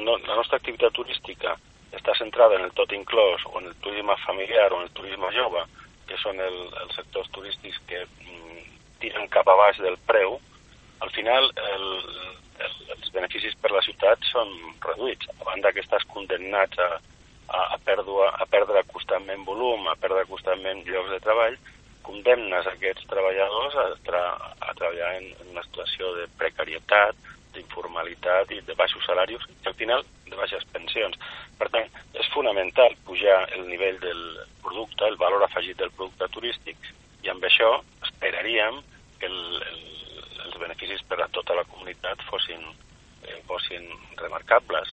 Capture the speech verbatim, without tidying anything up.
no, la nostra activitat turística està centrada en el tot inclòs o en el turisme familiar o en el turisme jove, que són el, els sectors turístics que mm, tiren cap a baix del preu, al final el, el, els beneficis per la ciutat són reduïts. A banda que estàs condemnats a, a, a, pèrdua, a perdre constantment volum, a perdre constantment llocs de treball, condemnes aquests treballadors a, tra a treballar en, en una situació de precarietat, d'informalitat i de baixos salaris i al final de baixes pensions. Per tant, és fonamental pujar el nivell del producte, el valor afegit del producte turístic, i amb això esperaríem que el, el, els beneficis per a tota la comunitat fossin, eh, fossin remarcables.